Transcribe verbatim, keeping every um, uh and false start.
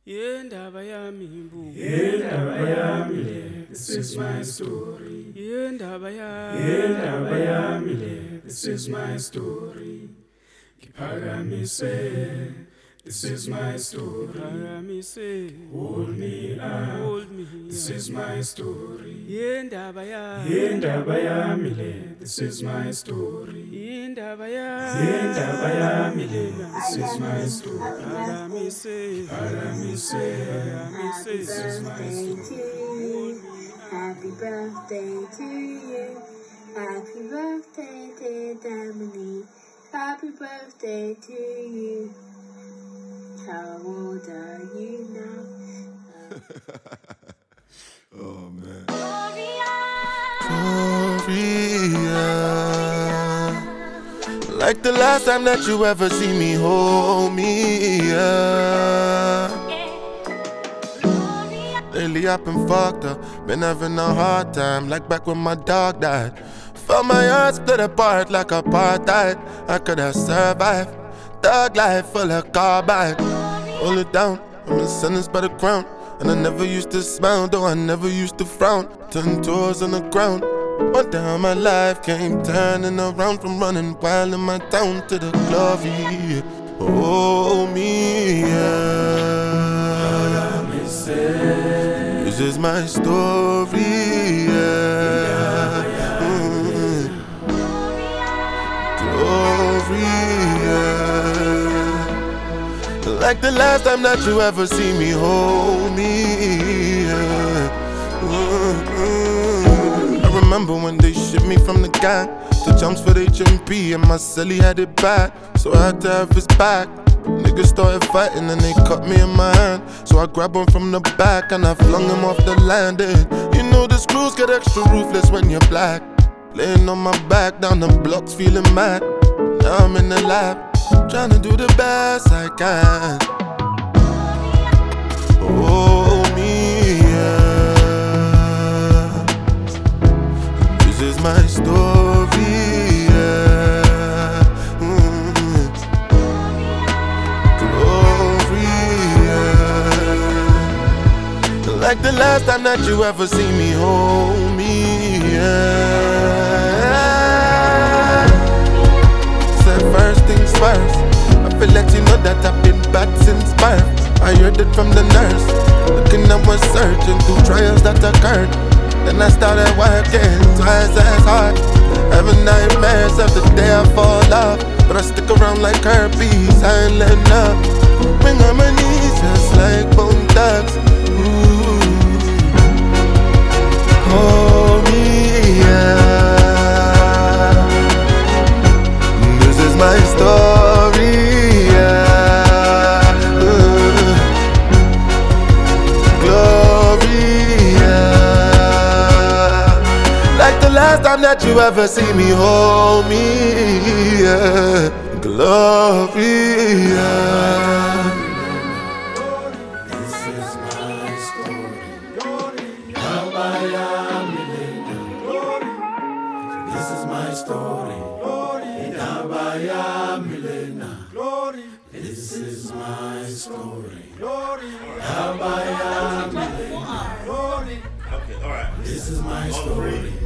Yendaba yami mbu. Yendaba yami le, this is my story. Yendaba yami. Yendaba yami le, this is my story. Kiphakamise, this is my story. Phakamise. Hold me up, Hold me. this is my story. Yendaba yami. Yendaba yami le, this is my story. Yendaba yami. Yendaba yami le, this is my story. Phakamise. Phakamise, Phakamise. this is my story. Happy birthday to you. Happy birthday, dear Dominique. Happy birthday to you. How old are you now? Oh man. Gloria, like the last time that you ever see me, hold me. Yeah. Lately I've been fucked up, been having a hard time, like back when my dog died. Felt my heart split apart like apartheid. I could have survived, thug life full of carbide. Hold it down, I'm in sentence by the crown. And I never used to smile, though I never used to frown. Ten toes on the ground, one day how my life came turning around. From running wild in my town to the glory. Oh me, yeah. This is my story, yeah. Mm. Glory, yeah. Like the last time that you ever see me, hold me, yeah. Mm-hmm. I remember when they shipped me from the gang to jumps for H M P, and my celly had it bad, so I had to have his back. Niggas started fighting and they cut me in my hand, so I grabbed him from the back and I flung him off the landing. You know the screws get extra ruthless when you're black. Laying on my back down the blocks feeling mad. Now I'm in the lab, trying to do the best I can. Oh me, yeah. This is my story, yeah. Mm. Glory, yeah. Like the last time that you ever see me, hold me, yeah. Said first things first, I feel let you know that I've been bad since birth. I heard it from the nurse, looking I was searching through trials that occurred. Then I started working twice as hard, having nightmares of the day I fall off. But I stick around like herpes, I ain't letting up. Bring on my knees just like bone thugs. Ooh. Hold me, yeah. This is my story, yeah. Ooh. Glory, yeah. Like the last time that you ever see me, hold me, yeah. Glory, yeah. This is my story. Yendaba yami le, this is my story. Yendaba yami le, this is my story. Yendaba yami le, Okay, all right. this is my story.